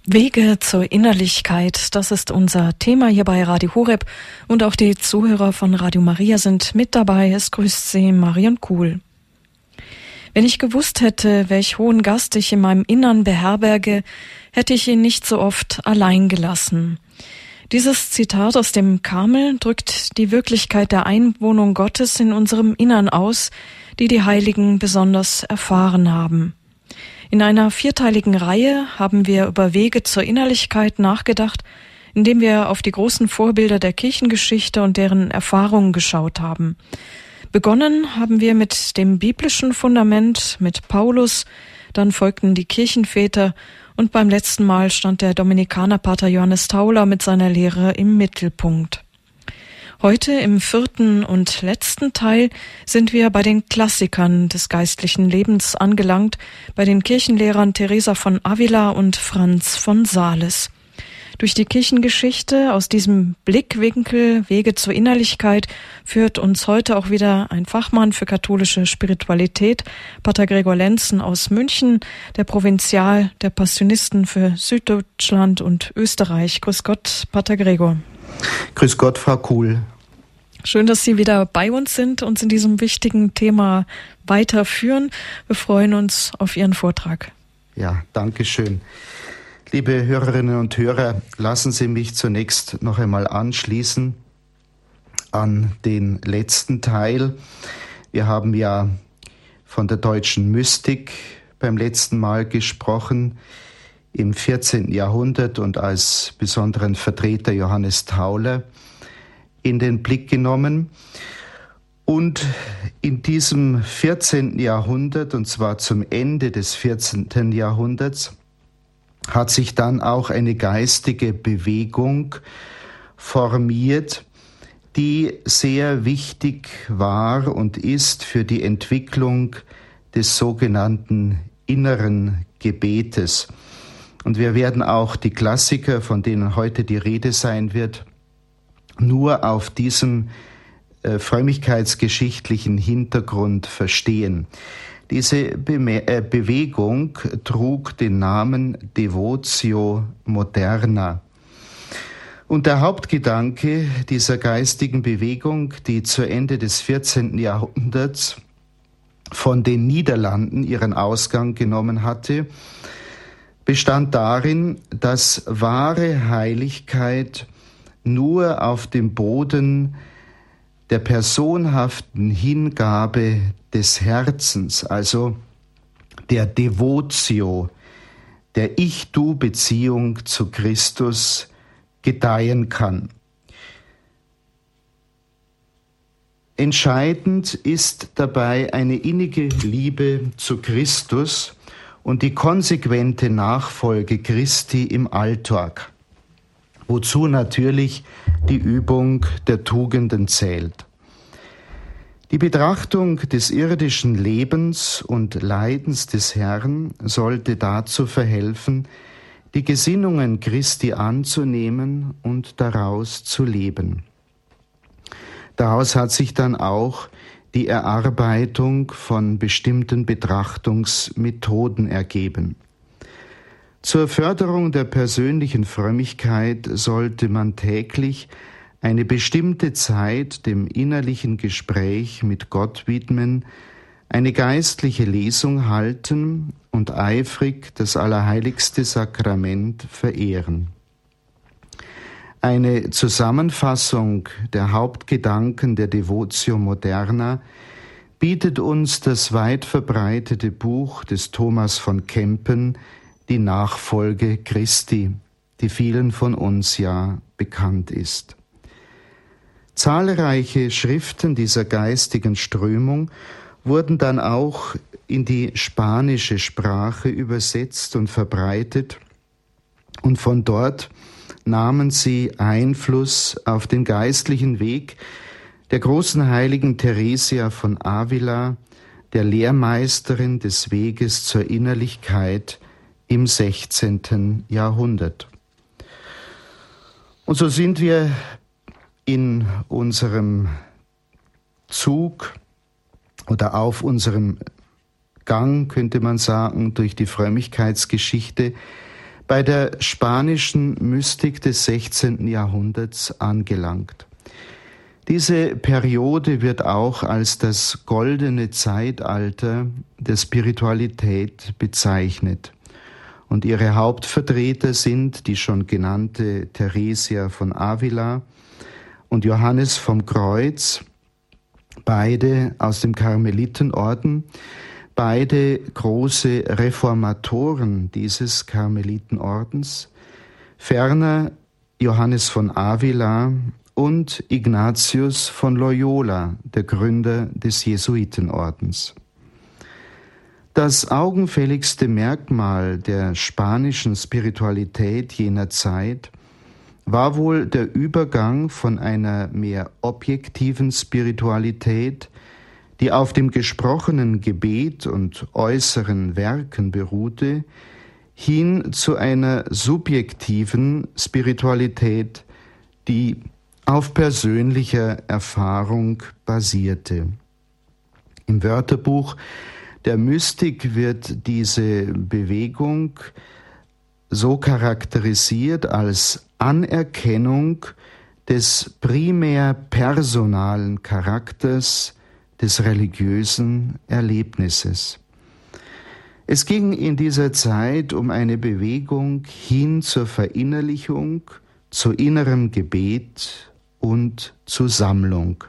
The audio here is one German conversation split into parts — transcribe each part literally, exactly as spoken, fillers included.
Wege zur Innerlichkeit, das ist unser Thema hier bei Radio Horeb und auch die Zuhörer von Radio Maria sind mit dabei. Es grüßt Sie Marion Kuhl. Wenn ich gewusst hätte, welch hohen Gast ich in meinem Innern beherberge, hätte ich ihn nicht so oft allein gelassen. Dieses Zitat aus dem Karmel drückt die Wirklichkeit der Einwohnung Gottes in unserem Innern aus, die die Heiligen besonders erfahren haben. In einer vierteiligen Reihe haben wir über Wege zur Innerlichkeit nachgedacht, indem wir auf die großen Vorbilder der Kirchengeschichte und deren Erfahrungen geschaut haben. Begonnen haben wir mit dem biblischen Fundament, mit Paulus, dann folgten die Kirchenväter und beim letzten Mal stand der Dominikanerpater Johannes Tauler mit seiner Lehre im Mittelpunkt. Heute im vierten und letzten Teil sind wir bei den Klassikern des geistlichen Lebens angelangt, bei den Kirchenlehrern Teresa von Avila und Franz von Sales. Durch die Kirchengeschichte aus diesem Blickwinkel Wege zur Innerlichkeit führt uns heute auch wieder ein Fachmann für katholische Spiritualität, Pater Gregor Lenzen aus München, der Provinzial der Passionisten für Süddeutschland und Österreich. Grüß Gott, Pater Gregor. Grüß Gott, Frau Kuhl. Schön, dass Sie wieder bei uns sind, uns in diesem wichtigen Thema weiterführen. Wir freuen uns auf Ihren Vortrag. Ja, danke schön. Liebe Hörerinnen und Hörer, lassen Sie mich zunächst noch einmal anschließen an den letzten Teil. Wir haben ja von der deutschen Mystik beim letzten Mal gesprochen, im vierzehnten Jahrhundert und als besonderen Vertreter Johannes Tauler in den Blick genommen. Und in diesem vierzehnten Jahrhundert, und zwar zum Ende des vierzehnten Jahrhunderts, hat sich dann auch eine geistige Bewegung formiert, die sehr wichtig war und ist für die Entwicklung des sogenannten inneren Gebetes. Und wir werden auch die Klassiker, von denen heute die Rede sein wird, nur auf diesem äh, frömmigkeitsgeschichtlichen Hintergrund verstehen. Diese Be- äh, Bewegung trug den Namen Devotio Moderna. Und der Hauptgedanke dieser geistigen Bewegung, die zu Ende des vierzehnten Jahrhunderts von den Niederlanden ihren Ausgang genommen hatte, bestand darin, dass wahre Heiligkeit nur auf dem Boden der personhaften Hingabe des Herzens, also der Devotio, der Ich-Du-Beziehung zu Christus gedeihen kann. Entscheidend ist dabei eine innige Liebe zu Christus und die konsequente Nachfolge Christi im Alltag, wozu natürlich die Übung der Tugenden zählt. Die Betrachtung des irdischen Lebens und Leidens des Herrn sollte dazu verhelfen, die Gesinnungen Christi anzunehmen und daraus zu leben. Daraus hat sich dann auch die Erarbeitung von bestimmten Betrachtungsmethoden ergeben. Zur Förderung der persönlichen Frömmigkeit sollte man täglich eine bestimmte Zeit dem innerlichen Gespräch mit Gott widmen, eine geistliche Lesung halten und eifrig das allerheiligste Sakrament verehren. Eine Zusammenfassung der Hauptgedanken der Devotio Moderna bietet uns das weit verbreitete Buch des Thomas von Kempen, Die Nachfolge Christi, die vielen von uns ja bekannt ist. Zahlreiche Schriften dieser geistigen Strömung wurden dann auch in die spanische Sprache übersetzt und verbreitet, und von dort nahmen sie Einfluss auf den geistlichen Weg der großen heiligen Theresia von Avila, der Lehrmeisterin des Weges zur Innerlichkeit im sechzehnten Jahrhundert. Und so sind wir in unserem Zug oder auf unserem Gang, könnte man sagen, durch die Frömmigkeitsgeschichte bei der spanischen Mystik des sechzehnten Jahrhunderts angelangt. Diese Periode wird auch als das goldene Zeitalter der Spiritualität bezeichnet. Und ihre Hauptvertreter sind die schon genannte Theresia von Avila und Johannes vom Kreuz, beide aus dem Karmelitenorden, beide große Reformatoren dieses Karmelitenordens, ferner Johannes von Avila und Ignatius von Loyola, der Gründer des Jesuitenordens. Das augenfälligste Merkmal der spanischen Spiritualität jener Zeit war wohl der Übergang von einer mehr objektiven Spiritualität, die auf dem gesprochenen Gebet und äußeren Werken beruhte, hin zu einer subjektiven Spiritualität, die auf persönlicher Erfahrung basierte. Im Wörterbuch der Mystik wird diese Bewegung so charakterisiert als Anerkennung des primär personalen Charakters des religiösen Erlebnisses. Es ging in dieser Zeit um eine Bewegung hin zur Verinnerlichung, zu innerem Gebet und zu Sammlung.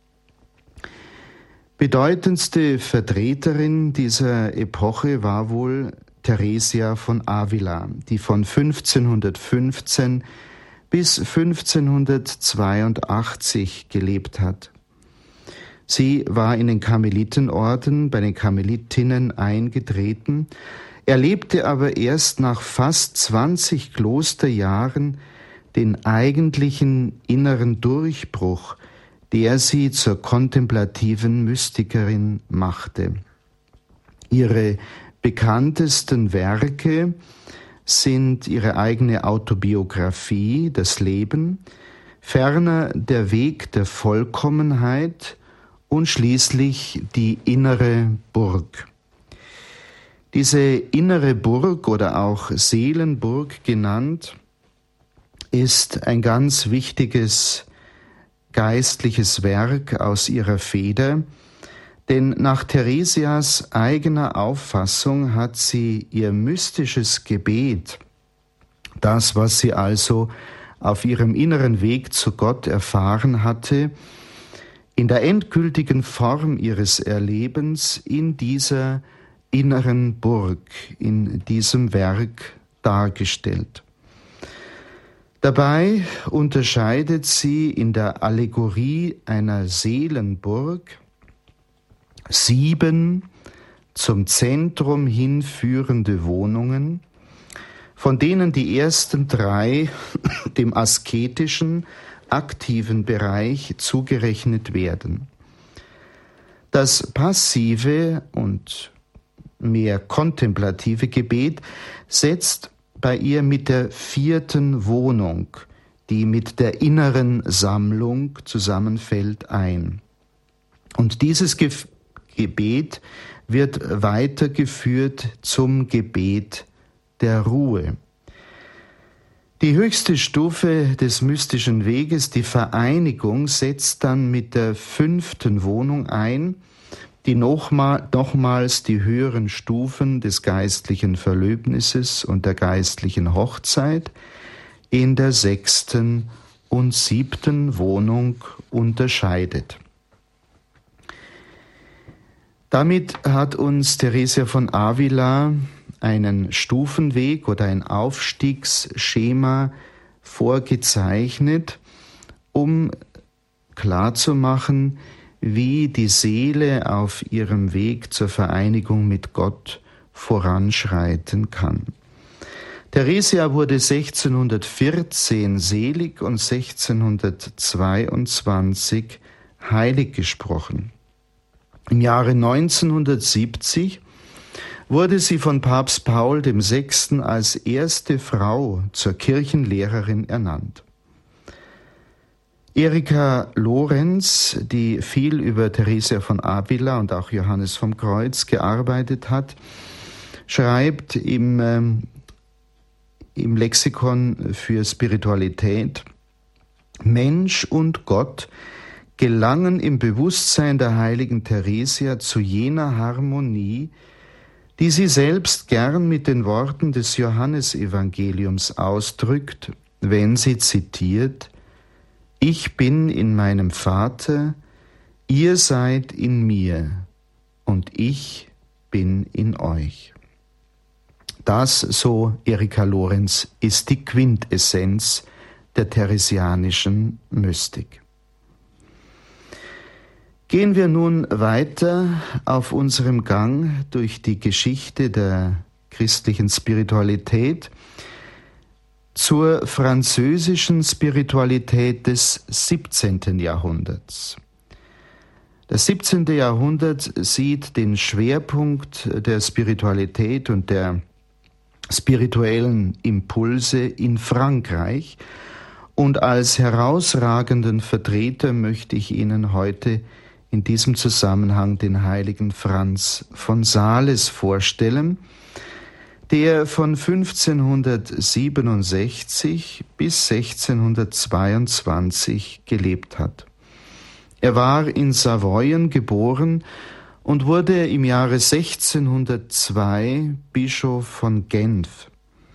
Bedeutendste Vertreterin dieser Epoche war wohl Theresia von Avila, die von fünfzehnhundertfünfzehn bis fünfzehnhundertzweiundachtzig gelebt hat. Sie war in den Karmelitenorden bei den Karmelitinnen eingetreten, erlebte aber erst nach fast zwanzig Klosterjahren den eigentlichen inneren Durchbruch, der sie zur kontemplativen Mystikerin machte. Ihre bekanntesten Werke sind ihre eigene Autobiografie, das Leben, ferner der Weg der Vollkommenheit und schließlich die innere Burg. Diese innere Burg oder auch Seelenburg genannt, ist ein ganz wichtiges geistliches Werk aus ihrer Feder, denn nach Theresias eigener Auffassung hat sie ihr mystisches Gebet, das, was sie also auf ihrem inneren Weg zu Gott erfahren hatte, in der endgültigen Form ihres Erlebens in dieser inneren Burg, in diesem Werk dargestellt. Dabei unterscheidet sie in der Allegorie einer Seelenburg sieben zum Zentrum hinführende Wohnungen, von denen die ersten drei dem asketischen, aktiven Bereich zugerechnet werden. Das passive und mehr kontemplative Gebet setzt bei ihr mit der vierten Wohnung, die mit der inneren Sammlung zusammenfällt, ein. Und dieses Ge- Gebet wird weitergeführt zum Gebet der Ruhe. Die höchste Stufe des mystischen Weges, die Vereinigung, setzt dann mit der fünften Wohnung ein, die nochmal, nochmals die höheren Stufen des geistlichen Verlöbnisses und der geistlichen Hochzeit in der sechsten und siebten Wohnung unterscheidet. Damit hat uns Theresia von Avila einen Stufenweg oder ein Aufstiegsschema vorgezeichnet, um klarzumachen, wie die Seele auf ihrem Weg zur Vereinigung mit Gott voranschreiten kann. Theresia wurde sechzehnhundertvierzehn selig und sechzehnhundertzweiundzwanzig heilig gesprochen. Im Jahre neunzehnhundertsiebzig wurde sie von Papst Paul der Sechste als erste Frau zur Kirchenlehrerin ernannt. Erika Lorenz, die viel über Theresia von Avila und auch Johannes vom Kreuz gearbeitet hat, schreibt im, im Lexikon für Spiritualität: Mensch und Gott gelangen im Bewusstsein der heiligen Theresia zu jener Harmonie, die sie selbst gern mit den Worten des Johannesevangeliums ausdrückt, wenn sie zitiert: Ich bin in meinem Vater, ihr seid in mir und ich bin in euch. Das, so Erika Lorenz, ist die Quintessenz der theresianischen Mystik. Gehen wir nun weiter auf unserem Gang durch die Geschichte der christlichen Spiritualität zur französischen Spiritualität des siebzehnten Jahrhunderts. Das siebzehnte Jahrhundert sieht den Schwerpunkt der Spiritualität und der spirituellen Impulse in Frankreich, und als herausragenden Vertreter möchte ich Ihnen heute in diesem Zusammenhang den heiligen Franz von Sales vorstellen, der von fünfzehnhundertsiebenundsechzig bis sechzehnhundertzweiundzwanzig gelebt hat. Er war in Savoyen geboren und wurde im Jahre sechzehnhundertzwei Bischof von Genf.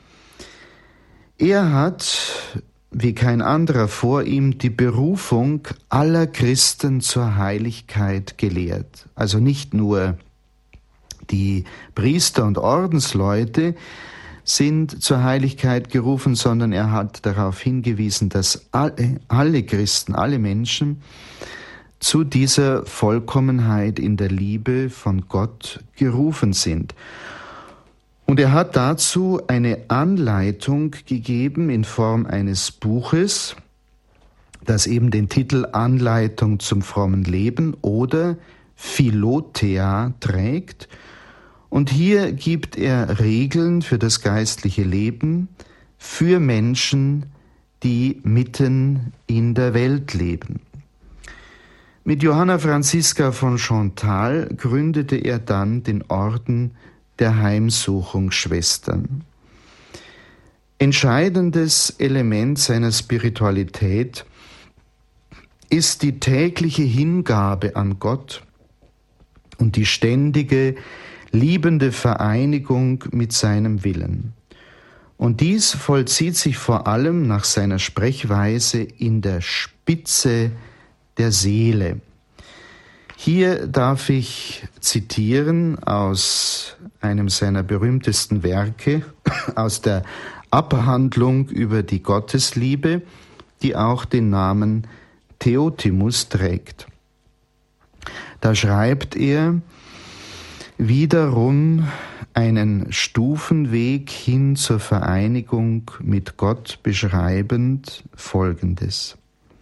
Er hat, wie kein anderer vor ihm, die Berufung aller Christen zur Heiligkeit gelehrt. Also nicht nur die Priester und Ordensleute sind zur Heiligkeit gerufen, sondern er hat darauf hingewiesen, dass alle, alle Christen, alle Menschen zu dieser Vollkommenheit in der Liebe von Gott gerufen sind. Und er hat dazu eine Anleitung gegeben in Form eines Buches, das eben den Titel Anleitung zum frommen Leben oder Philothea trägt. Und hier gibt er Regeln für das geistliche Leben für Menschen, die mitten in der Welt leben. Mit Johanna Franziska von Chantal gründete er dann den Orden der Heimsuchungsschwestern. Entscheidendes Element seiner Spiritualität ist die tägliche Hingabe an Gott und die ständige, liebende Vereinigung mit seinem Willen. Und dies vollzieht sich vor allem nach seiner Sprechweise in der Spitze der Seele. Hier darf ich zitieren aus einem seiner berühmtesten Werke, aus der Abhandlung über die Gottesliebe, die auch den Namen Theotimus trägt. Da schreibt er wiederum einen Stufenweg hin zur Vereinigung mit Gott beschreibend Folgendes: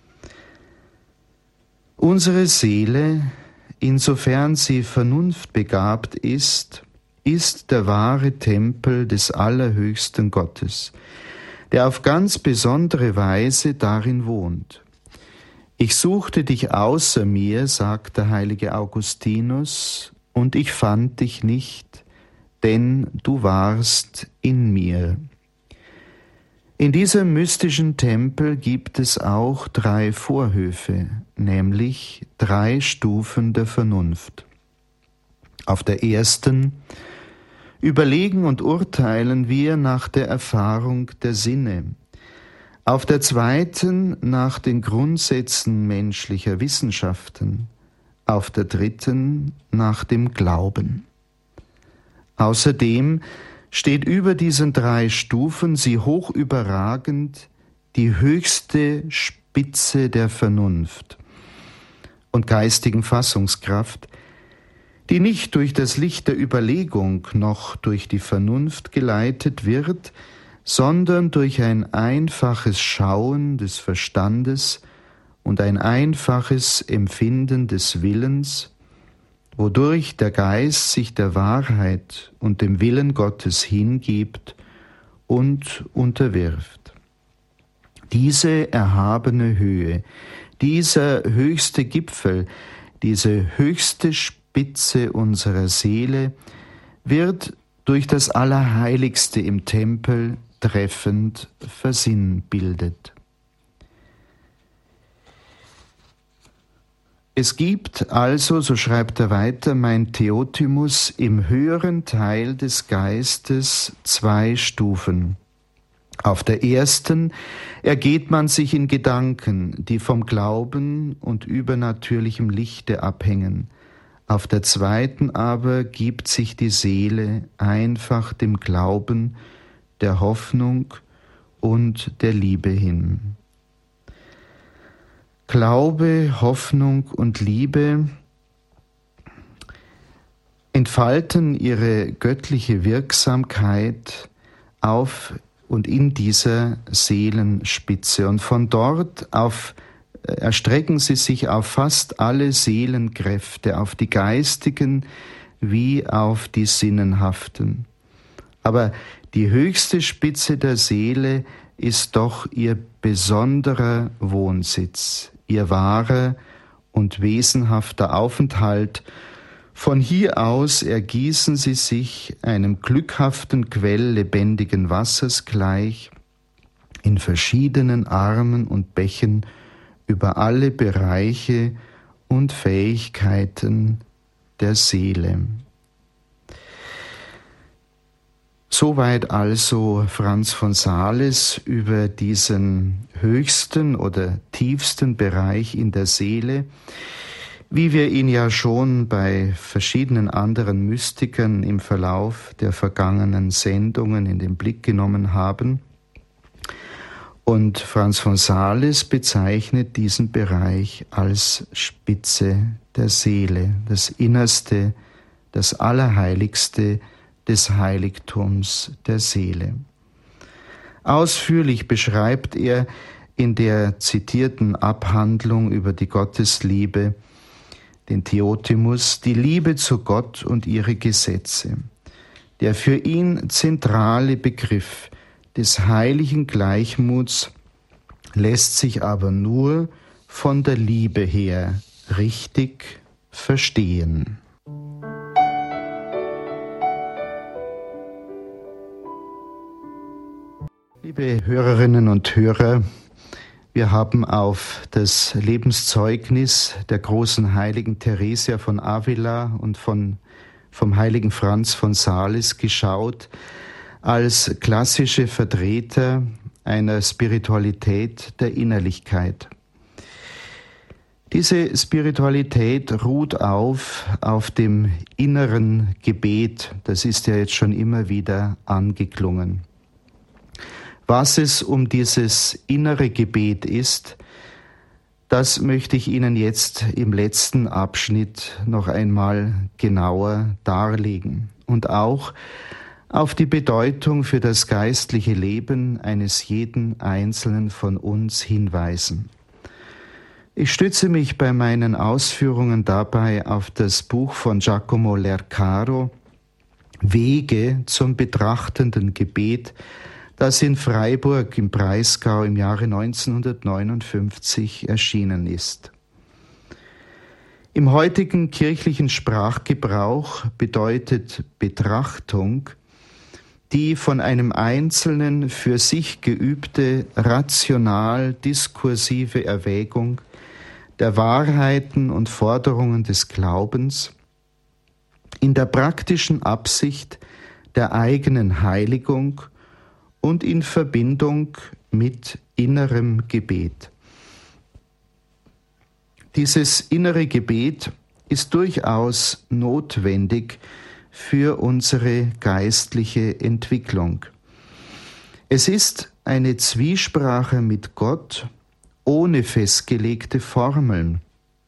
Unsere Seele, insofern sie vernunftbegabt ist, ist der wahre Tempel des allerhöchsten Gottes, der auf ganz besondere Weise darin wohnt. Ich suchte dich außer mir, sagt der heilige Augustinus, und ich fand dich nicht, denn du warst in mir. In diesem mystischen Tempel gibt es auch drei Vorhöfe, nämlich drei Stufen der Vernunft. Auf der ersten überlegen und urteilen wir nach der Erfahrung der Sinne. Auf der zweiten nach den Grundsätzen menschlicher Wissenschaften. Auf der dritten nach dem Glauben. Außerdem steht über diesen drei Stufen, sie hoch überragend, die höchste Spitze der Vernunft und geistigen Fassungskraft, die nicht durch das Licht der Überlegung noch durch die Vernunft geleitet wird, sondern durch ein einfaches Schauen des Verstandes und ein einfaches Empfinden des Willens, wodurch der Geist sich der Wahrheit und dem Willen Gottes hingibt und unterwirft. Diese erhabene Höhe, dieser höchste Gipfel, diese höchste Spitze unserer Seele wird durch das Allerheiligste im Tempel treffend versinnbildet. Es gibt also, so schreibt er weiter, mein Theotimus, im höheren Teil des Geistes zwei Stufen. Auf der ersten ergeht man sich in Gedanken, die vom Glauben und übernatürlichem Lichte abhängen. Auf der zweiten aber gibt sich die Seele einfach dem Glauben, der Hoffnung und der Liebe hin. Glaube, Hoffnung und Liebe entfalten ihre göttliche Wirksamkeit auf und in dieser Seelenspitze. Und von dort auf erstrecken sie sich auf fast alle Seelenkräfte, auf die geistigen wie auf die sinnenhaften. Aber die höchste Spitze der Seele ist doch ihr besonderer Wohnsitz, ihr wahrer und wesenhafter Aufenthalt. Von hier aus ergießen sie sich einem glückhaften Quell lebendigen Wassers gleich in verschiedenen Armen und Bächen über alle Bereiche und Fähigkeiten der Seele. Soweit also Franz von Sales über diesen höchsten oder tiefsten Bereich in der Seele, wie wir ihn ja schon bei verschiedenen anderen Mystikern im Verlauf der vergangenen Sendungen in den Blick genommen haben. Und Franz von Sales bezeichnet diesen Bereich als Spitze der Seele, das Innerste, das Allerheiligste des Heiligtums der Seele. Ausführlich beschreibt er in der zitierten Abhandlung über die Gottesliebe, den Theotimus, die Liebe zu Gott und ihre Gesetze. Der für ihn zentrale Begriff des heiligen Gleichmuts lässt sich aber nur von der Liebe her richtig verstehen. Liebe Hörerinnen und Hörer, wir haben auf das Lebenszeugnis der großen heiligen Theresia von Avila und von, vom heiligen Franz von Sales geschaut, als klassische Vertreter einer Spiritualität der Innerlichkeit. Diese Spiritualität ruht auf, auf dem inneren Gebet. Das ist ja jetzt schon immer wieder angeklungen. Was es um dieses innere Gebet ist, das möchte ich Ihnen jetzt im letzten Abschnitt noch einmal genauer darlegen und auch auf die Bedeutung für das geistliche Leben eines jeden Einzelnen von uns hinweisen. Ich stütze mich bei meinen Ausführungen dabei auf das Buch von Giacomo Lercaro, Wege zum betrachtenden Gebet, das in Freiburg im Breisgau im Jahre neunzehnhundertneunundfünfzig erschienen ist. Im heutigen kirchlichen Sprachgebrauch bedeutet Betrachtung die von einem Einzelnen für sich geübte rational-diskursive Erwägung der Wahrheiten und Forderungen des Glaubens in der praktischen Absicht der eigenen Heiligung und in Verbindung mit innerem Gebet. Dieses innere Gebet ist durchaus notwendig für unsere geistliche Entwicklung. Es ist eine Zwiesprache mit Gott ohne festgelegte Formeln.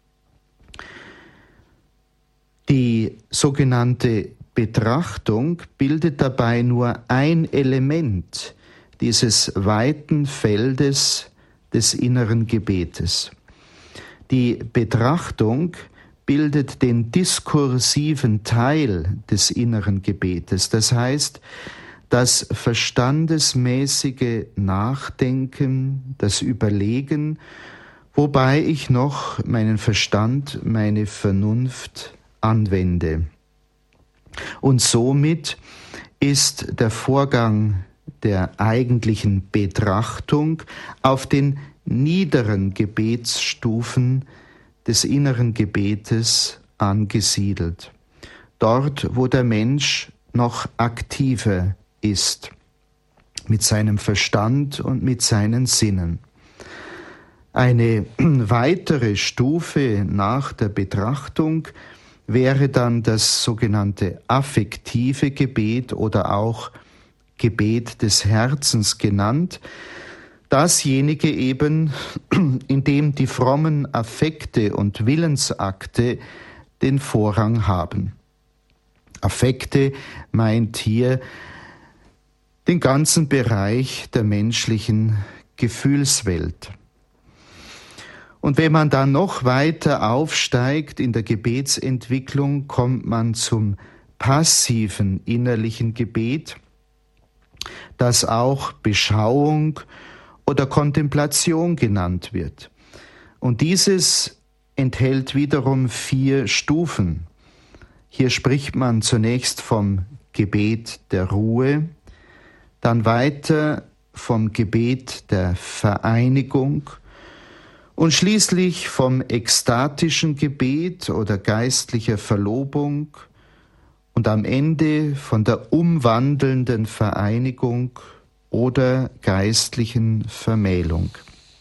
Die sogenannte Betrachtung bildet dabei nur ein Element dieses weiten Feldes des inneren Gebetes. Die Betrachtung bildet den diskursiven Teil des inneren Gebetes, das heißt, das verstandesmäßige Nachdenken, das Überlegen, wobei ich noch meinen Verstand, meine Vernunft anwende. Und somit ist der Vorgang der eigentlichen Betrachtung auf den niederen Gebetsstufen des inneren Gebetes angesiedelt. Dort, wo der Mensch noch aktiver ist, mit seinem Verstand und mit seinen Sinnen. Eine weitere Stufe nach der Betrachtung wäre dann das sogenannte affektive Gebet oder auch Gebet des Herzens genannt. Dasjenige eben, in dem die frommen Affekte und Willensakte den Vorrang haben. Affekte meint hier den ganzen Bereich der menschlichen Gefühlswelt. Und wenn man dann noch weiter aufsteigt in der Gebetsentwicklung, kommt man zum passiven innerlichen Gebet, das auch Beschauung oder Kontemplation genannt wird. Und dieses enthält wiederum vier Stufen. Hier spricht man zunächst vom Gebet der Ruhe, dann weiter vom Gebet der Vereinigung und schließlich vom ekstatischen Gebet oder geistlicher Verlobung und am Ende von der umwandelnden Vereinigung oder geistlichen Vermählung.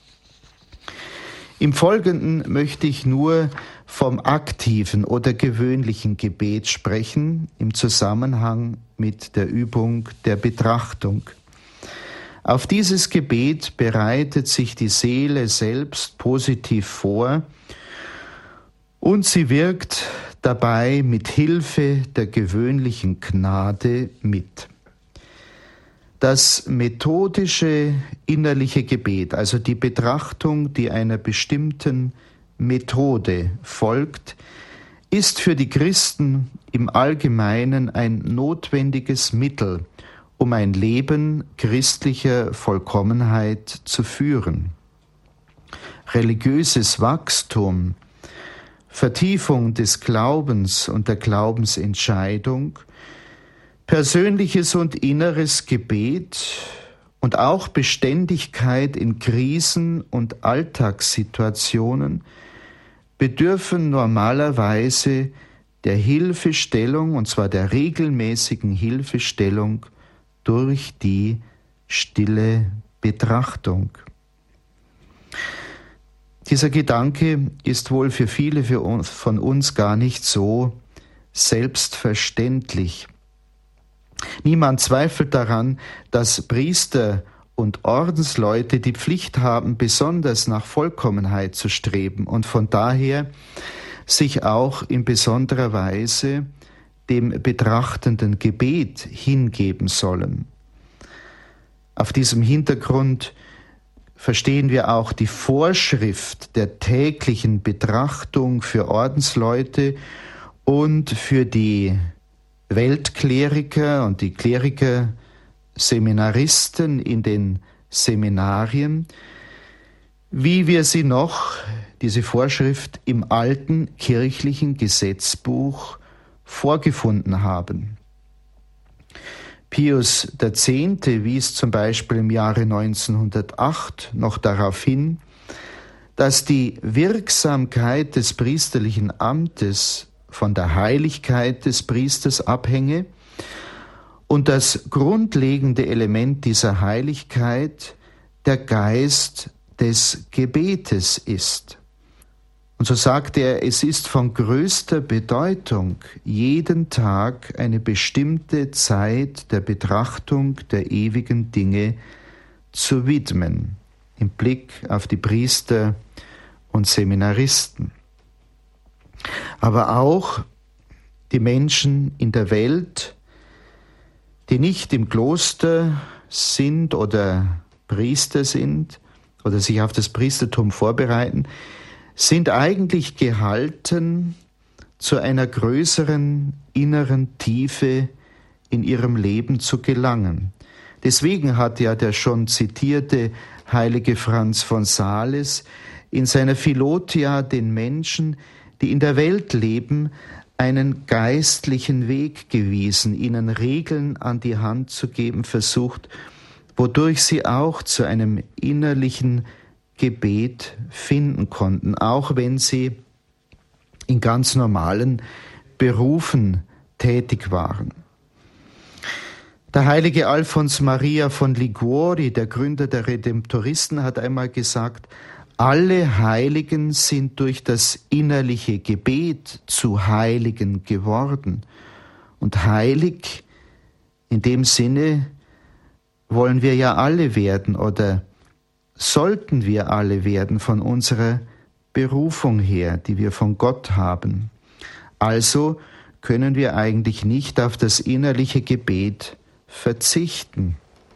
Im Folgenden möchte ich nur vom aktiven oder gewöhnlichen Gebet sprechen, im Zusammenhang mit der Übung der Betrachtung. Auf dieses Gebet bereitet sich die Seele selbst positiv vor und sie wirkt dabei mit Hilfe der gewöhnlichen Gnade mit. Das methodische innerliche Gebet, also die Betrachtung, die einer bestimmten Methode folgt, ist für die Christen im Allgemeinen ein notwendiges Mittel, um ein Leben christlicher Vollkommenheit zu führen. Religiöses Wachstum, Vertiefung des Glaubens und der Glaubensentscheidung, persönliches und inneres Gebet und auch Beständigkeit in Krisen und Alltagssituationen bedürfen normalerweise der Hilfestellung, und zwar der regelmäßigen Hilfestellung durch die stille Betrachtung. Dieser Gedanke ist wohl für viele von uns gar nicht so selbstverständlich. Niemand zweifelt daran, dass Priester und Ordensleute die Pflicht haben, besonders nach Vollkommenheit zu streben und von daher sich auch in besonderer Weise dem betrachtenden Gebet hingeben sollen. Auf diesem Hintergrund verstehen wir auch die Vorschrift der täglichen Betrachtung für Ordensleute und für die Weltkleriker und die Kleriker-Seminaristen in den Seminarien, wie wir sie noch, diese Vorschrift, im alten kirchlichen Gesetzbuch vorgefunden haben. Pius der Zehnte wies zum Beispiel im Jahre neunzehnhundertacht noch darauf hin, dass die Wirksamkeit des priesterlichen Amtes von der Heiligkeit des Priesters abhänge und das grundlegende Element dieser Heiligkeit der Geist des Gebetes ist. Und so sagt er, es ist von größter Bedeutung, jeden Tag eine bestimmte Zeit der Betrachtung der ewigen Dinge zu widmen, im Blick auf die Priester und Seminaristen. Aber auch die Menschen in der Welt, die nicht im Kloster sind oder Priester sind oder sich auf das Priestertum vorbereiten, sind eigentlich gehalten, zu einer größeren inneren Tiefe in ihrem Leben zu gelangen. Deswegen hat ja der schon zitierte heilige Franz von Sales in seiner Philotia den Menschen, die in der Welt leben, einen geistlichen Weg gewiesen, ihnen Regeln an die Hand zu geben versucht, wodurch sie auch zu einem innerlichen Gebet finden konnten, auch wenn sie in ganz normalen Berufen tätig waren. Der heilige Alfons Maria von Liguori, der Gründer der Redemptoristen, hat einmal gesagt, alle Heiligen sind durch das innerliche Gebet zu Heiligen geworden. Und heilig, in dem Sinne, wollen wir ja alle werden oder sollten wir alle werden von unserer Berufung her, die wir von Gott haben. Also können wir eigentlich nicht auf das innerliche Gebet verzichten.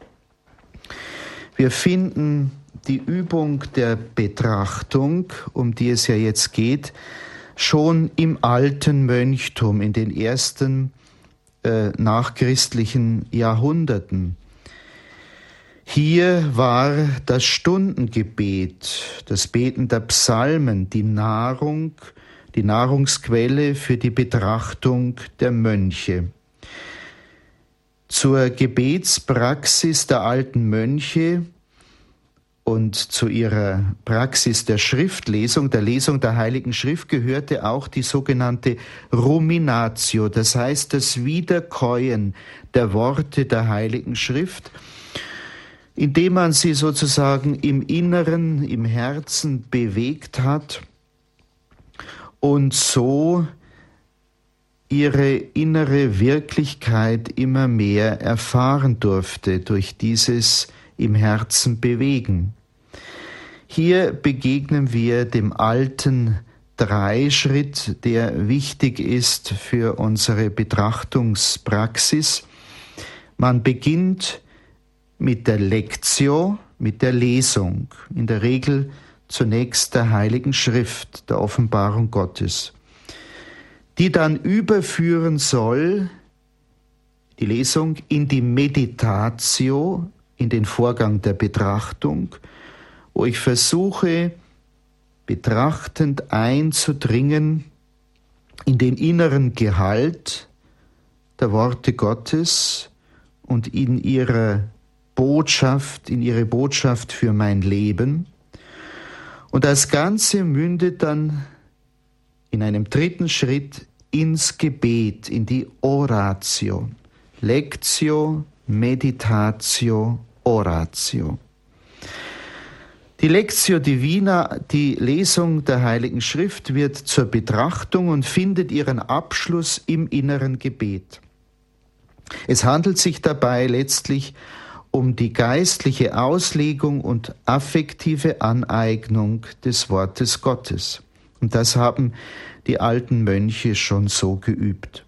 Wir finden die Übung der Betrachtung, um die es ja jetzt geht, schon im alten Mönchtum, in den ersten äh, nachchristlichen Jahrhunderten. Hier war das Stundengebet, das Beten der Psalmen, die Nahrung, die Nahrungsquelle für die Betrachtung der Mönche. Zur Gebetspraxis der alten Mönche und zu ihrer Praxis der Schriftlesung, der Lesung der Heiligen Schrift, gehörte auch die sogenannte Ruminatio, das heißt das Wiederkäuen der Worte der Heiligen Schrift, indem man sie sozusagen im Inneren, im Herzen bewegt hat und so ihre innere Wirklichkeit immer mehr erfahren durfte durch dieses im Herzen bewegen. Hier begegnen wir dem alten Dreischritt, der wichtig ist für unsere Betrachtungspraxis. Man beginnt mit der Lectio, mit der Lesung, in der Regel zunächst der Heiligen Schrift, der Offenbarung Gottes, die dann überführen soll, die Lesung, in die Meditatio, in den Vorgang der Betrachtung, wo ich versuche, betrachtend einzudringen in den inneren Gehalt der Worte Gottes und in ihrer Botschaft, in ihre Botschaft für mein Leben. Und das Ganze mündet dann in einem dritten Schritt ins Gebet, in die Oratio. Lectio, Meditatio, Oratio. Die Lectio Divina, die Lesung der Heiligen Schrift, wird zur Betrachtung und findet ihren Abschluss im inneren Gebet. Es handelt sich dabei letztlich um die geistliche Auslegung und affektive Aneignung des Wortes Gottes. Und das haben die alten Mönche schon so geübt.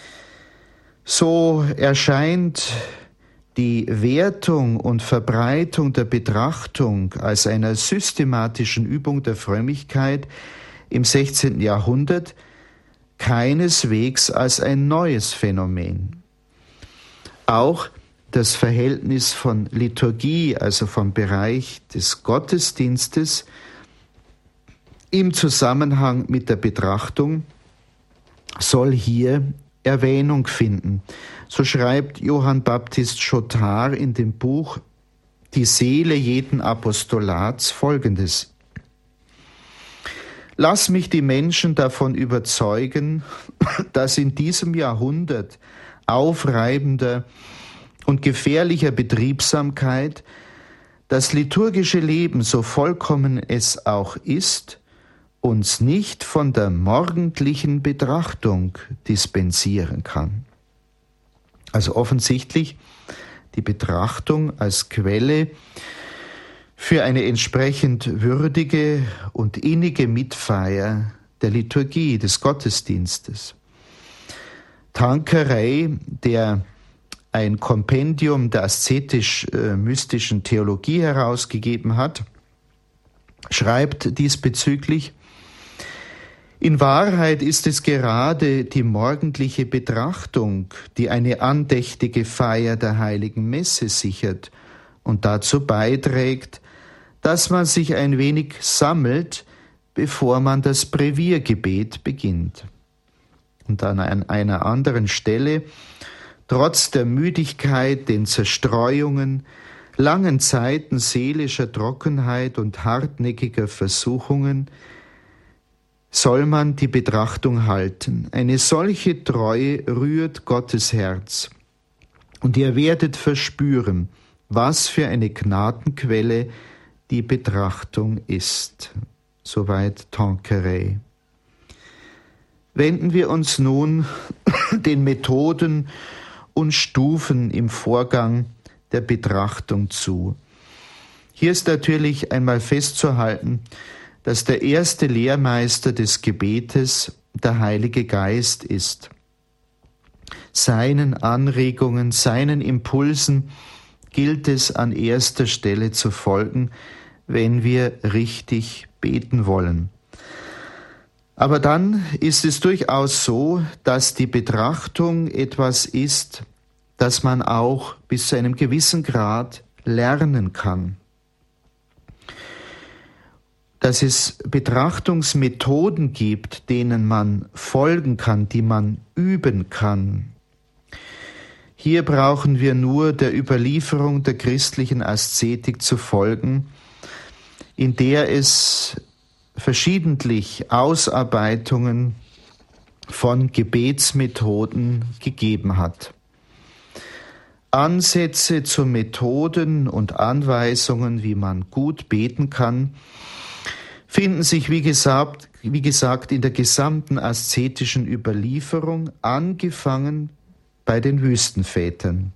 So erscheint die Wertung und Verbreitung der Betrachtung als einer systematischen Übung der Frömmigkeit im sechzehnten Jahrhundert keineswegs als ein neues Phänomen. Auch das Verhältnis von Liturgie, also vom Bereich des Gottesdienstes, im Zusammenhang mit der Betrachtung, soll hier Erwähnung finden. So schreibt Johann Baptist Chotard in dem Buch Die Seele jeden Apostolats Folgendes: Lass mich die Menschen davon überzeugen, dass in diesem Jahrhundert aufreibender und gefährlicher Betriebsamkeit das liturgische Leben, so vollkommen es auch ist, uns nicht von der morgendlichen Betrachtung dispensieren kann. Also offensichtlich die Betrachtung als Quelle für eine entsprechend würdige und innige Mitfeier der Liturgie, des Gottesdienstes. Tanqueray, der ein Kompendium der aszetisch-mystischen Theologie herausgegeben hat, schreibt diesbezüglich: In Wahrheit ist es gerade die morgendliche Betrachtung, die eine andächtige Feier der heiligen Messe sichert und dazu beiträgt, dass man sich ein wenig sammelt, bevor man das Breviergebet beginnt. Und dann an einer anderen Stelle: Trotz der Müdigkeit, den Zerstreuungen, langen Zeiten seelischer Trockenheit und hartnäckiger Versuchungen soll man die Betrachtung halten. Eine solche Treue rührt Gottes Herz. Und ihr werdet verspüren, was für eine Gnadenquelle die Betrachtung ist. Soweit Tanqueray. Wenden wir uns nun den Methoden und Stufen im Vorgang der Betrachtung zu. Hier ist natürlich einmal festzuhalten, dass der erste Lehrmeister des Gebetes der Heilige Geist ist. Seinen Anregungen, seinen Impulsen gilt es an erster Stelle zu folgen, wenn wir richtig beten wollen. Aber dann ist es durchaus so, dass die Betrachtung etwas ist, das man auch bis zu einem gewissen Grad lernen kann. Dass es Betrachtungsmethoden gibt, denen man folgen kann, die man üben kann. Hier brauchen wir nur der Überlieferung der christlichen Aszetik zu folgen, in der es verschiedentlich Ausarbeitungen von Gebetsmethoden gegeben hat. Ansätze zu Methoden und Anweisungen, wie man gut beten kann, finden sich, wie gesagt, wie gesagt, in der gesamten aszetischen Überlieferung, angefangen bei den Wüstenvätern.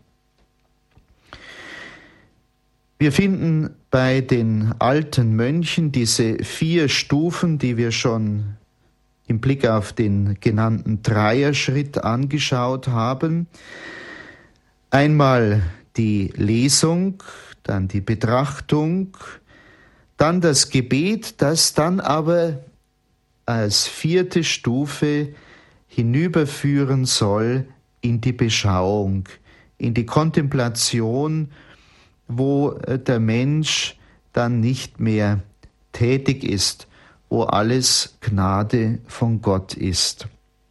Wir finden bei den alten Mönchen diese vier Stufen, die wir schon im Blick auf den genannten Dreierschritt angeschaut haben. Einmal die Lesung, dann die Betrachtung, dann das Gebet, das dann aber als vierte Stufe hinüberführen soll in die Beschauung, in die Kontemplation, wo der Mensch dann nicht mehr tätig ist, wo alles Gnade von Gott ist.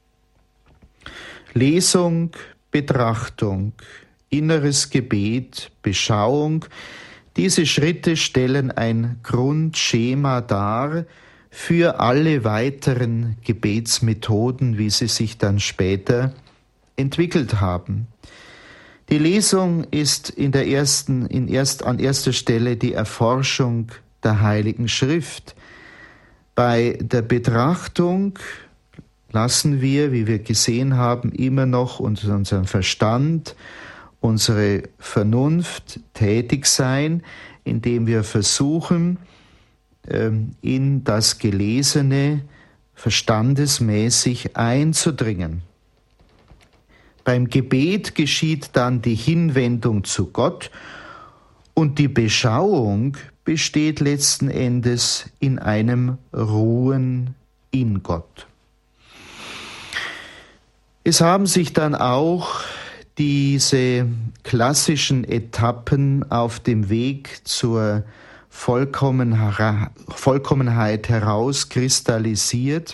Lesung, Betrachtung, inneres Gebet, Beschauung, diese Schritte stellen ein Grundschema dar für alle weiteren Gebetsmethoden, wie sie sich dann später entwickelt haben. Die Lesung ist in der ersten, in erst, an erster Stelle die Erforschung der Heiligen Schrift. Bei der Betrachtung lassen wir, wie wir gesehen haben, immer noch unseren Verstand, unsere Vernunft tätig sein, indem wir versuchen, in das Gelesene verstandesmäßig einzudringen. Beim Gebet geschieht dann die Hinwendung zu Gott und die Beschauung besteht letzten Endes in einem Ruhen in Gott. Es haben sich dann auch diese klassischen Etappen auf dem Weg zur Vollkommenheit herauskristallisiert,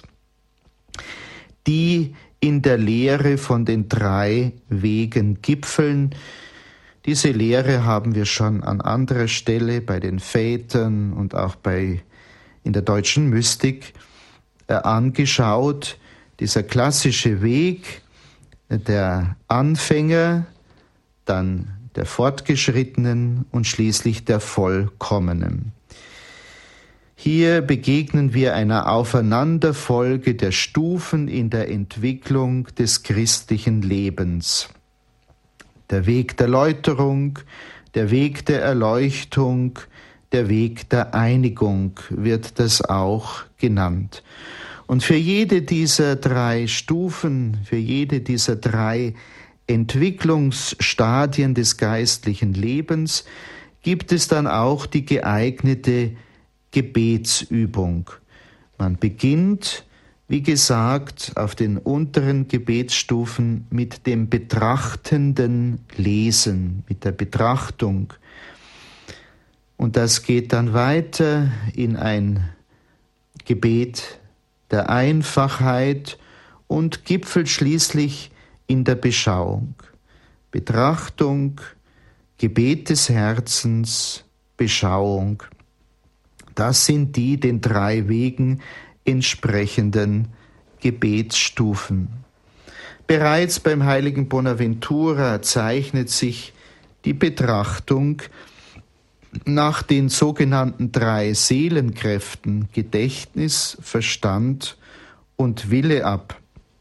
die in der Lehre von den drei Wegen gipfeln. Diese Lehre haben wir schon an anderer Stelle bei den Vätern und auch bei, in der deutschen Mystik äh, angeschaut. Dieser klassische Weg der Anfänger, dann der Fortgeschrittenen und schließlich der Vollkommenen. Hier begegnen wir einer Aufeinanderfolge der Stufen in der Entwicklung des christlichen Lebens. Der Weg der Läuterung, der Weg der Erleuchtung, der Weg der Einigung wird das auch genannt. Und für jede dieser drei Stufen, für jede dieser drei Entwicklungsstadien des geistlichen Lebens gibt es dann auch die geeignete Gebetsübung. Man beginnt, wie gesagt, auf den unteren Gebetsstufen mit dem betrachtenden Lesen, mit der Betrachtung. Und das geht dann weiter in ein Gebet der Einfachheit und gipfelt schließlich in der Beschauung. Betrachtung, Gebet des Herzens, Beschauung. Das sind die den drei Wegen entsprechenden Gebetsstufen. Bereits beim heiligen Bonaventura zeichnet sich die Betrachtung nach den sogenannten drei Seelenkräften Gedächtnis, Verstand und Wille ab,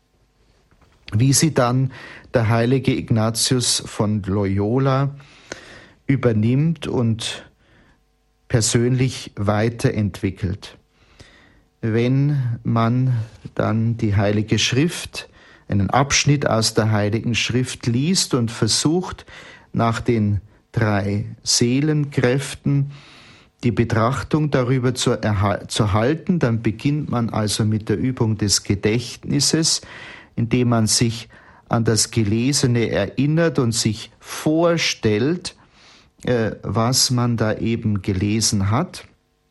wie sie dann der heilige Ignatius von Loyola übernimmt und persönlich weiterentwickelt. Wenn man dann die Heilige Schrift, einen Abschnitt aus der Heiligen Schrift liest und versucht, nach den drei Seelenkräften die Betrachtung darüber zu, erha- zu halten, dann beginnt man also mit der Übung des Gedächtnisses, indem man sich an das Gelesene erinnert und sich vorstellt, äh, was man da eben gelesen hat.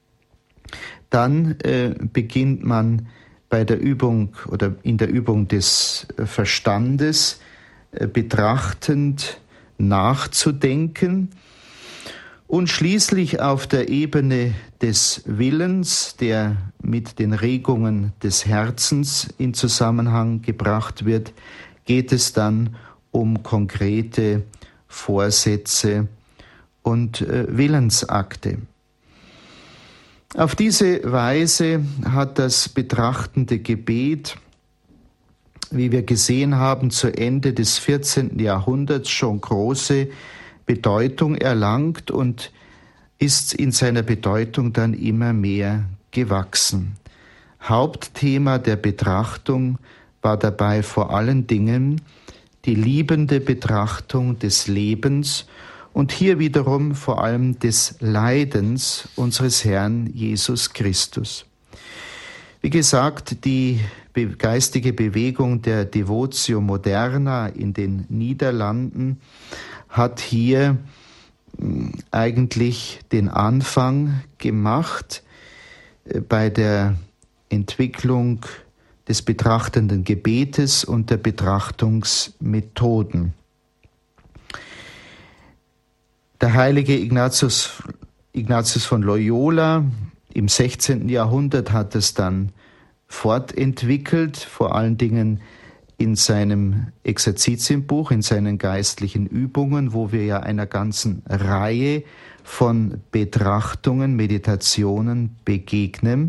Dann äh, beginnt man bei der Übung oder in der Übung des Verstandes äh, betrachtend nachzudenken und schließlich auf der Ebene des Willens, der mit den Regungen des Herzens in Zusammenhang gebracht wird, geht es dann um konkrete Vorsätze und äh, Willensakte. Auf diese Weise hat das betrachtende Gebet, wie wir gesehen haben, zu Ende des vierzehnten Jahrhunderts schon große Bedeutung erlangt und ist in seiner Bedeutung dann immer mehr gewachsen. Hauptthema der Betrachtung war dabei vor allen Dingen die liebende Betrachtung des Lebens und hier wiederum vor allem des Leidens unseres Herrn Jesus Christus. Wie gesagt, die geistige Bewegung der Devotio Moderna in den Niederlanden hat hier eigentlich den Anfang gemacht bei der Entwicklung des betrachtenden Gebetes und der Betrachtungsmethoden. Der heilige Ignatius, Ignatius von Loyola im sechzehnten Jahrhundert hat es dann fortentwickelt, vor allen Dingen in seinem Exerzitienbuch, in seinen geistlichen Übungen, wo wir ja einer ganzen Reihe von Betrachtungen, Meditationen begegnen.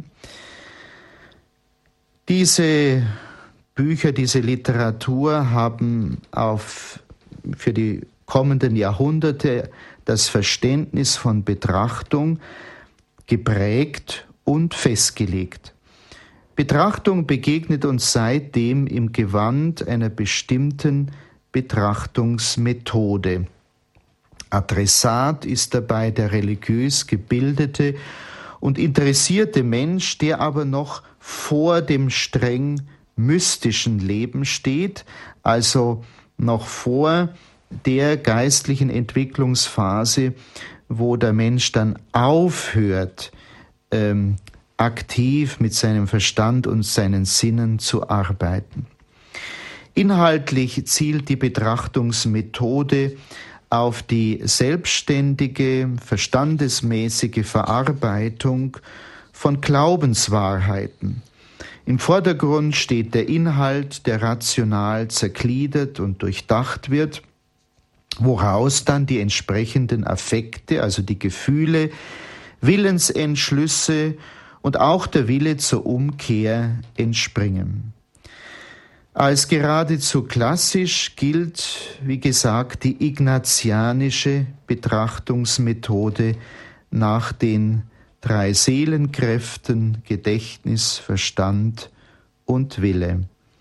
Diese Bücher, diese Literatur haben auf, für die kommenden Jahrhunderte das Verständnis von Betrachtung geprägt und festgelegt. Betrachtung begegnet uns seitdem im Gewand einer bestimmten Betrachtungsmethode. Adressat ist dabei der religiös gebildete und interessierte Mensch, der aber noch vor dem streng mystischen Leben steht, also noch vor der geistlichen Entwicklungsphase, wo der Mensch dann aufhört, ähm, aktiv mit seinem Verstand und seinen Sinnen zu arbeiten. Inhaltlich zielt die Betrachtungsmethode auf die selbstständige, verstandesmäßige Verarbeitung von Glaubenswahrheiten. Im Vordergrund steht der Inhalt, der rational zergliedert und durchdacht wird, woraus dann die entsprechenden Affekte, also die Gefühle, Willensentschlüsse und auch der Wille zur Umkehr entspringen. Als geradezu klassisch gilt, wie gesagt, die ignatianische Betrachtungsmethode nach den drei Seelenkräften Gedächtnis, Verstand und Wille.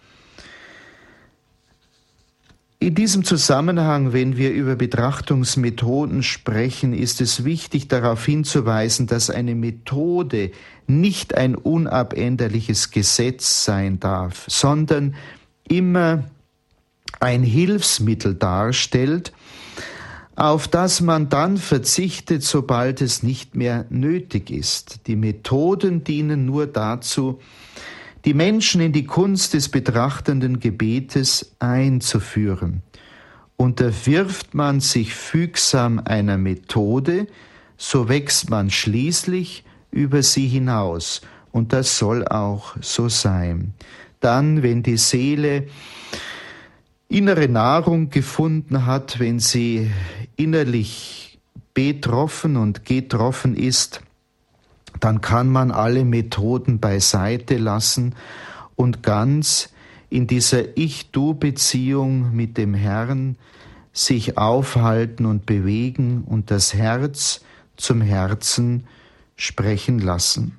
In diesem Zusammenhang, wenn wir über Betrachtungsmethoden sprechen, ist es wichtig, darauf hinzuweisen, dass eine Methode nicht ein unabänderliches Gesetz sein darf, sondern immer ein Hilfsmittel darstellt, auf das man dann verzichtet, sobald es nicht mehr nötig ist. Die Methoden dienen nur dazu, die Menschen in die Kunst des betrachtenden Gebetes einzuführen. Unterwirft man sich fügsam einer Methode, so wächst man schließlich über sie hinaus. Und das soll auch so sein. Dann, wenn die Seele innere Nahrung gefunden hat, wenn sie innerlich betroffen und getroffen ist, dann kann man alle Methoden beiseite lassen und ganz in dieser Ich-Du-Beziehung mit dem Herrn sich aufhalten und bewegen und das Herz zum Herzen sprechen lassen.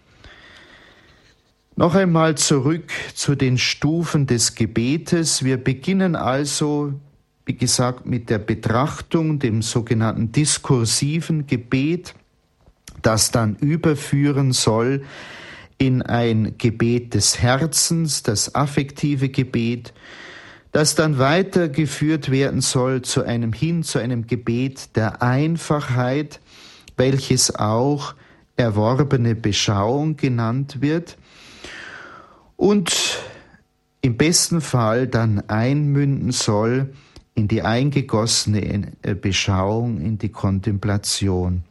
Noch einmal zurück zu den Stufen des Gebetes. Wir beginnen also, wie gesagt, mit der Betrachtung, dem sogenannten diskursiven Gebet, das dann überführen soll in ein Gebet des Herzens, das affektive Gebet, das dann weitergeführt werden soll zu einem hin zu einem Gebet der Einfachheit, welches auch erworbene Beschauung genannt wird und im besten Fall dann einmünden soll in die eingegossene Beschauung, in die Kontemplation.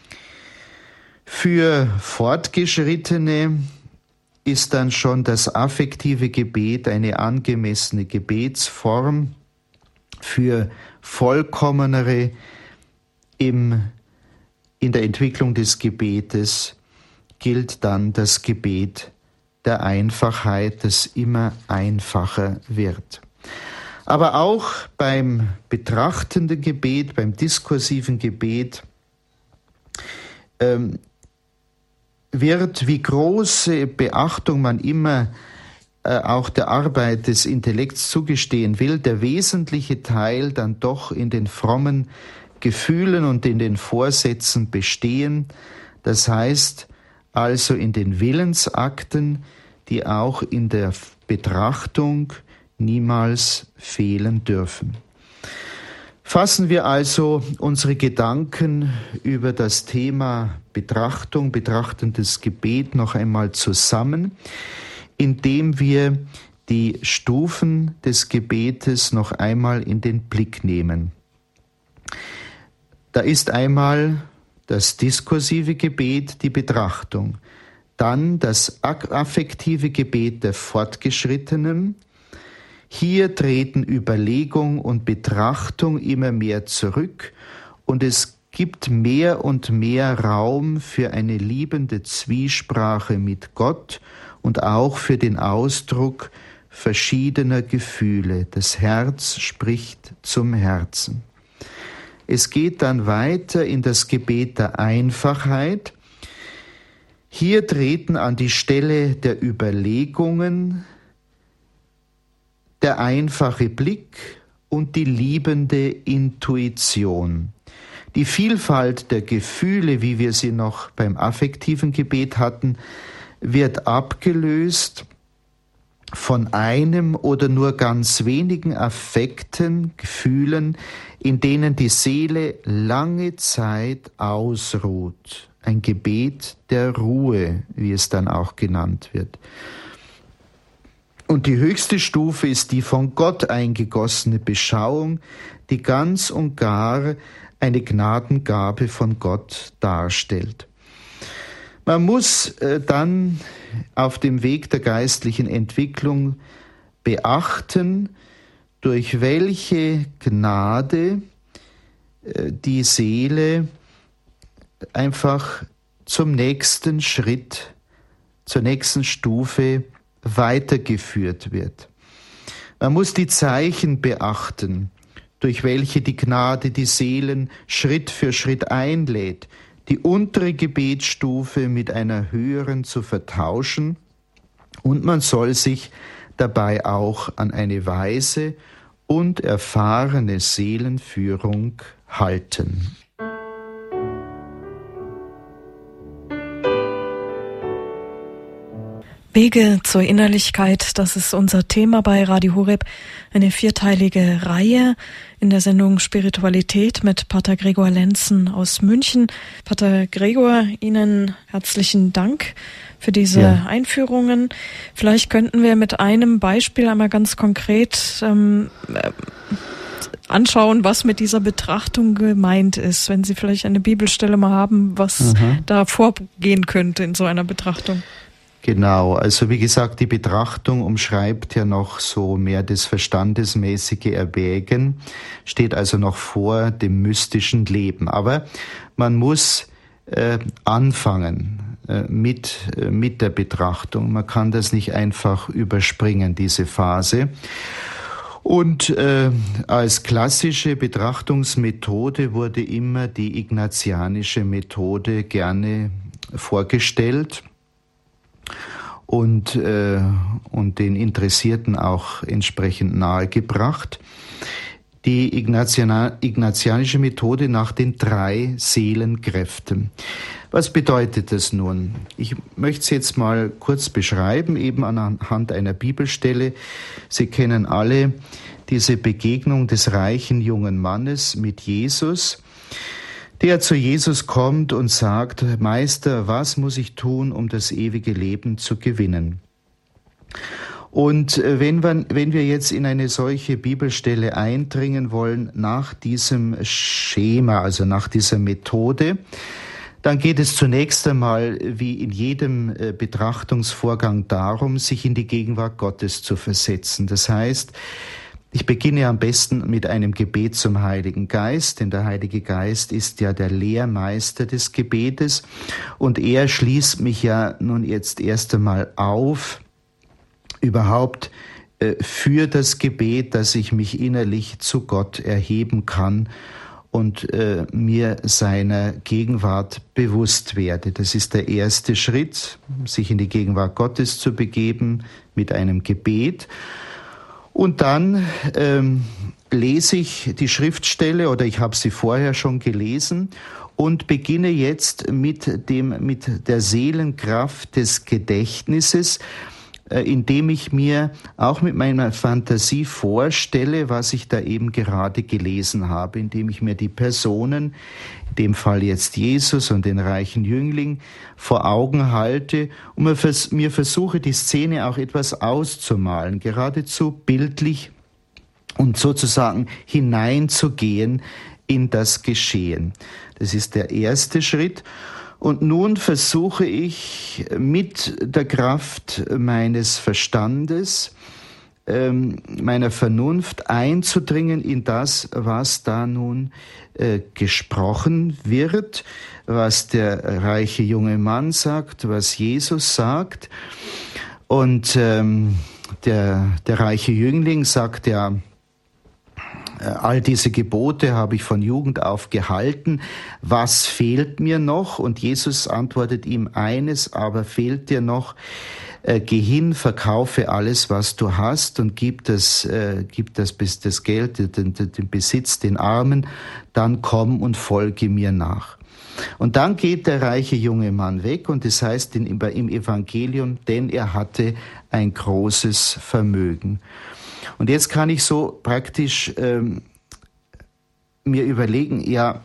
Für Fortgeschrittene ist dann schon das affektive Gebet eine angemessene Gebetsform. Für Vollkommenere im, in der Entwicklung des Gebetes gilt dann das Gebet der Einfachheit, das immer einfacher wird. Aber auch beim betrachtenden Gebet, beim diskursiven Gebet, ähm, wird, wie große Beachtung man immer äh, auch der Arbeit des Intellekts zugestehen will, der wesentliche Teil dann doch in den frommen Gefühlen und in den Vorsätzen bestehen. Das heißt also in den Willensakten, die auch in der Betrachtung niemals fehlen dürfen. Fassen wir also unsere Gedanken über das Thema Betrachtung, betrachtendes Gebet noch einmal zusammen, indem wir die Stufen des Gebetes noch einmal in den Blick nehmen. Da ist einmal das diskursive Gebet, die Betrachtung, dann das affektive Gebet der Fortgeschrittenen. Hier treten Überlegung und Betrachtung immer mehr zurück und es gibt mehr und mehr Raum für eine liebende Zwiesprache mit Gott und auch für den Ausdruck verschiedener Gefühle. Das Herz spricht zum Herzen. Es geht dann weiter in das Gebet der Einfachheit. Hier treten an die Stelle der Überlegungen der einfache Blick und die liebende Intuition. Die Vielfalt der Gefühle, wie wir sie noch beim affektiven Gebet hatten, wird abgelöst von einem oder nur ganz wenigen Affekten, Gefühlen, in denen die Seele lange Zeit ausruht. Ein Gebet der Ruhe, wie es dann auch genannt wird. Und die höchste Stufe ist die von Gott eingegossene Beschauung, die ganz und gar eine Gnadengabe von Gott darstellt. Man muss äh, dann auf dem Weg der geistlichen Entwicklung beachten, durch welche Gnade äh, die Seele einfach zum nächsten Schritt, zur nächsten Stufe weitergeführt wird. Man muss die Zeichen beachten, durch welche die Gnade die Seelen Schritt für Schritt einlädt, die untere Gebetsstufe mit einer höheren zu vertauschen, und man soll sich dabei auch an eine weise und erfahrene Seelenführung halten. Wege zur Innerlichkeit, das ist unser Thema bei Radio Horeb, eine vierteilige Reihe in der Sendung Spiritualität mit Pater Gregor Lenzen aus München. Pater Gregor, Ihnen herzlichen Dank für diese ja. Einführungen. Vielleicht könnten wir mit einem Beispiel einmal ganz konkret ähm, anschauen, was mit dieser Betrachtung gemeint ist, wenn Sie vielleicht eine Bibelstelle mal haben, was mhm. da vorgehen könnte in so einer Betrachtung. Genau, also wie gesagt, die Betrachtung umschreibt ja noch so mehr das verstandesmäßige Erwägen, steht also noch vor dem mystischen Leben. Aber man muss äh, anfangen äh, mit, äh, mit der Betrachtung. Man kann das nicht einfach überspringen, diese Phase. Und äh, als klassische Betrachtungsmethode wurde immer die ignatianische Methode gerne vorgestellt. Und, äh, und den Interessierten auch entsprechend nahegebracht. Die ignatianische Methode nach den drei Seelenkräften. Was bedeutet das nun? Ich möchte es jetzt mal kurz beschreiben, eben anhand einer Bibelstelle. Sie kennen alle diese Begegnung des reichen jungen Mannes mit Jesus, der zu Jesus kommt und sagt: Meister, was muss ich tun, um das ewige Leben zu gewinnen? Und wenn wir, wenn wir jetzt in eine solche Bibelstelle eindringen wollen, nach diesem Schema, also nach dieser Methode, dann geht es zunächst einmal, wie in jedem Betrachtungsvorgang, darum, sich in die Gegenwart Gottes zu versetzen. Das heißt, ich beginne am besten mit einem Gebet zum Heiligen Geist, denn der Heilige Geist ist ja der Lehrmeister des Gebetes und er schließt mich ja nun jetzt erst einmal auf, überhaupt äh, für das Gebet, dass ich mich innerlich zu Gott erheben kann und äh, mir seiner Gegenwart bewusst werde. Das ist der erste Schritt, sich in die Gegenwart Gottes zu begeben mit einem Gebet. Und dann ähm, lese ich die Schriftstelle, oder ich habe sie vorher schon gelesen, und beginne jetzt mit dem, mit der Seelenkraft des Gedächtnisses, äh, indem ich mir auch mit meiner Fantasie vorstelle, was ich da eben gerade gelesen habe, indem ich mir die Personen, in dem Fall jetzt Jesus und den reichen Jüngling, vor Augen halte und mir versuche, die Szene auch etwas auszumalen, geradezu bildlich und sozusagen hineinzugehen in das Geschehen. Das ist der erste Schritt. Und nun versuche ich mit der Kraft meines Verstandes, meiner Vernunft einzudringen in das, was da nun äh, gesprochen wird, was der reiche junge Mann sagt, was Jesus sagt. Und ähm, der, der reiche Jüngling sagt ja, all diese Gebote habe ich von Jugend auf gehalten. Was fehlt mir noch? Und Jesus antwortet ihm: Eines aber fehlt dir noch. Äh, geh hin, verkaufe alles, was du hast, und gib das, äh, gib das, das Geld, den, den Besitz den Armen, dann komm und folge mir nach. Und dann geht der reiche junge Mann weg, und das heißt in, im Evangelium, denn er hatte ein großes Vermögen. Und jetzt kann ich so praktisch ähm, mir überlegen, ja,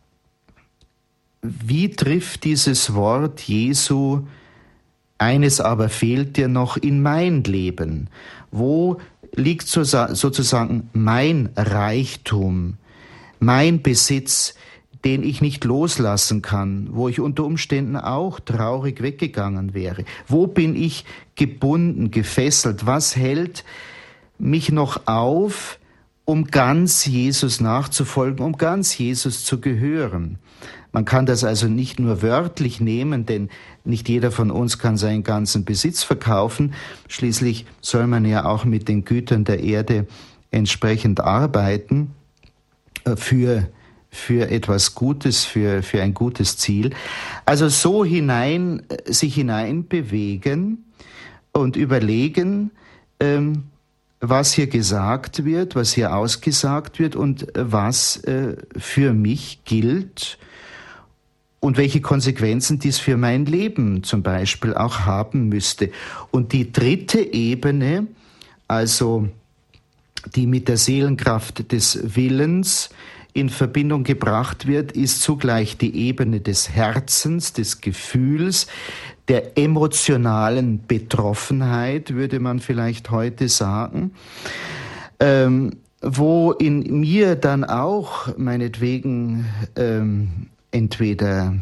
wie trifft dieses Wort Jesu: Eines aber fehlt dir noch, in mein Leben? Wo liegt sozusagen mein Reichtum, mein Besitz, den ich nicht loslassen kann, wo ich unter Umständen auch traurig weggegangen wäre? Wo bin ich gebunden, gefesselt? Was hält mich noch auf, um ganz Jesus nachzufolgen, um ganz Jesus zu gehören? Man kann das also nicht nur wörtlich nehmen, denn nicht jeder von uns kann seinen ganzen Besitz verkaufen. Schließlich soll man ja auch mit den Gütern der Erde entsprechend arbeiten für, für etwas Gutes, für, für ein gutes Ziel. Also so hinein, sich hineinbewegen und überlegen, ähm, was hier gesagt wird, was hier ausgesagt wird und was äh, für mich gilt und welche Konsequenzen dies für mein Leben zum Beispiel auch haben müsste. Und die dritte Ebene, also die mit der Seelenkraft des Willens in Verbindung gebracht wird, ist zugleich die Ebene des Herzens, des Gefühls, der emotionalen Betroffenheit, würde man vielleicht heute sagen. Ähm, wo in mir dann auch meinetwegen ähm, entweder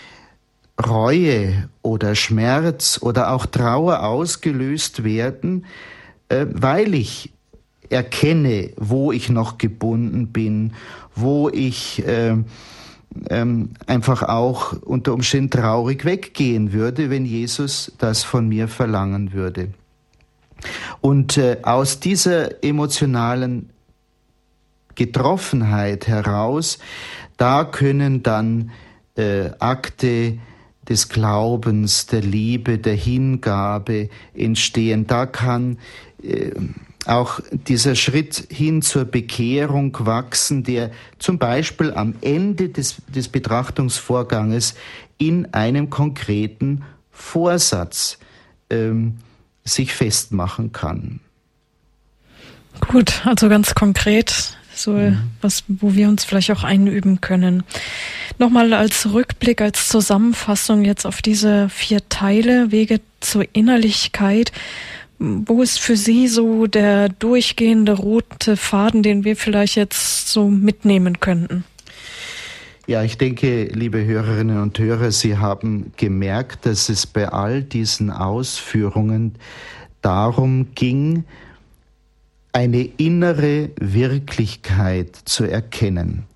Reue oder Schmerz oder auch Trauer ausgelöst werden, äh, weil ich erkenne, wo ich noch gebunden bin, wo ich äh, ähm, einfach auch unter Umständen traurig weggehen würde, wenn Jesus das von mir verlangen würde. Und äh, aus dieser emotionalen Getroffenheit heraus, da können dann äh, Akte des Glaubens, der Liebe, der Hingabe entstehen. Da kann äh, auch dieser Schritt hin zur Bekehrung wachsen, der zum Beispiel am Ende des, des Betrachtungsvorganges in einem konkreten Vorsatz ähm, sich festmachen kann. Gut, also ganz konkret, so mhm. was, wo wir uns vielleicht auch einüben können. Nochmal als Rückblick, als Zusammenfassung jetzt auf diese vier Teile, Wege zur Innerlichkeit. Wo ist für Sie so der durchgehende rote Faden, den wir vielleicht jetzt so mitnehmen könnten? Ja, ich denke, liebe Hörerinnen und Hörer, Sie haben gemerkt, dass es bei all diesen Ausführungen darum ging, eine innere Wirklichkeit zu erkennen.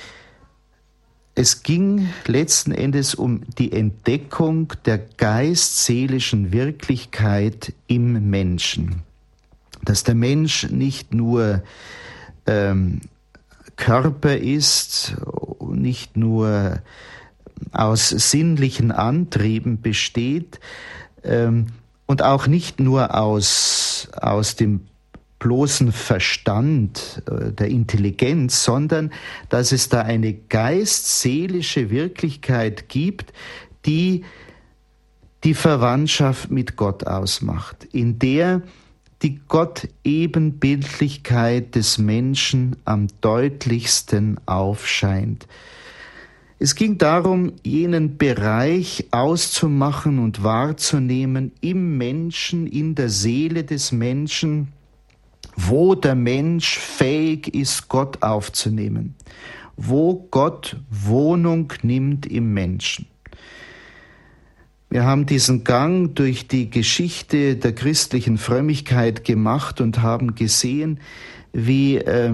Es ging letzten Endes um die Entdeckung der geist-seelischen Wirklichkeit im Menschen. Dass der Mensch nicht nur ähm, Körper ist, nicht nur aus sinnlichen Antrieben besteht ähm, und auch nicht nur aus, aus dem bloßen Verstand der Intelligenz, sondern dass es da eine geist-seelische Wirklichkeit gibt, die die Verwandtschaft mit Gott ausmacht, in der die Gott-Ebenbildlichkeit des Menschen am deutlichsten aufscheint. Es ging darum, jenen Bereich auszumachen und wahrzunehmen im Menschen, in der Seele des Menschen, wo der Mensch fähig ist, Gott aufzunehmen, wo Gott Wohnung nimmt im Menschen. Wir haben diesen Gang durch die Geschichte der christlichen Frömmigkeit gemacht und haben gesehen, wie äh,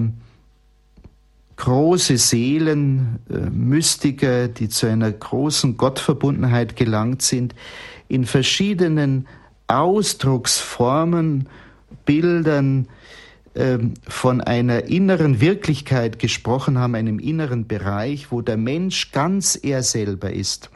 große Seelen, äh, Mystiker, die zu einer großen Gottverbundenheit gelangt sind, in verschiedenen Ausdrucksformen, Bildern, von einer inneren Wirklichkeit gesprochen haben, einem inneren Bereich, wo der Mensch ganz er selber ist.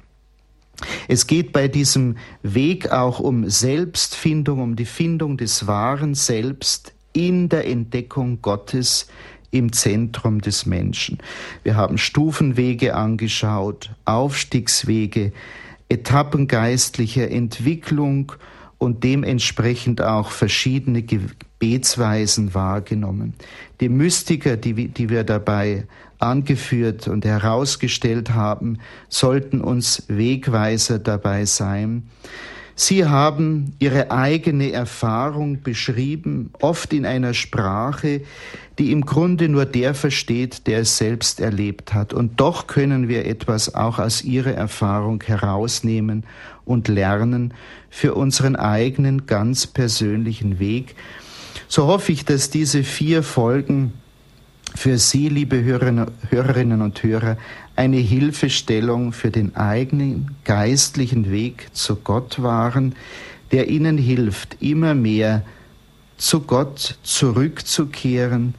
Es geht bei diesem Weg auch um Selbstfindung, um die Findung des wahren Selbst in der Entdeckung Gottes im Zentrum des Menschen. Wir haben Stufenwege angeschaut, Aufstiegswege, Etappen geistlicher Entwicklung und dementsprechend auch verschiedene Gebetsweisen wahrgenommen. Die Mystiker, die, die wir dabei angeführt und herausgestellt haben, sollten uns Wegweiser dabei sein. Sie haben ihre eigene Erfahrung beschrieben, oft in einer Sprache, die im Grunde nur der versteht, der es selbst erlebt hat. Und doch können wir etwas auch aus ihrer Erfahrung herausnehmen und lernen für unseren eigenen ganz persönlichen Weg. So hoffe ich, dass diese vier Folgen für Sie, liebe Hörerinnen und Hörer, eine Hilfestellung für den eigenen geistlichen Weg zu Gott waren, der Ihnen hilft, immer mehr zu Gott zurückzukehren,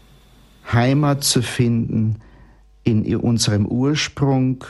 Heimat zu finden in unserem Ursprung,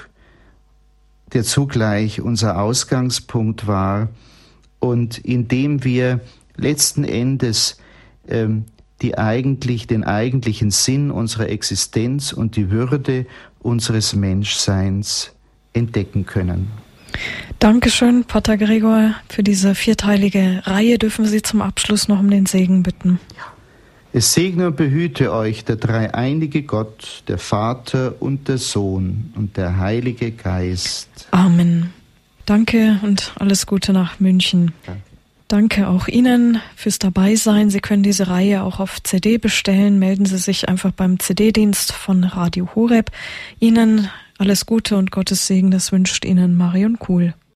der zugleich unser Ausgangspunkt war und indem wir letzten Endes ähm, die eigentlich, den eigentlichen Sinn unserer Existenz und die Würde unseres Menschseins entdecken können. Dankeschön, Pater Gregor, für diese vierteilige Reihe. Dürfen wir Sie zum Abschluss noch um den Segen bitten? Ja. Es segne und behüte euch der dreieinige Gott, der Vater und der Sohn und der Heilige Geist. Amen. Danke und alles Gute nach München. Danke. Danke auch Ihnen fürs Dabeisein. Sie können diese Reihe auch auf C D bestellen. Melden Sie sich einfach beim C D-Dienst von Radio Horeb. Ihnen alles Gute und Gottes Segen, das wünscht Ihnen Marion Kuhl.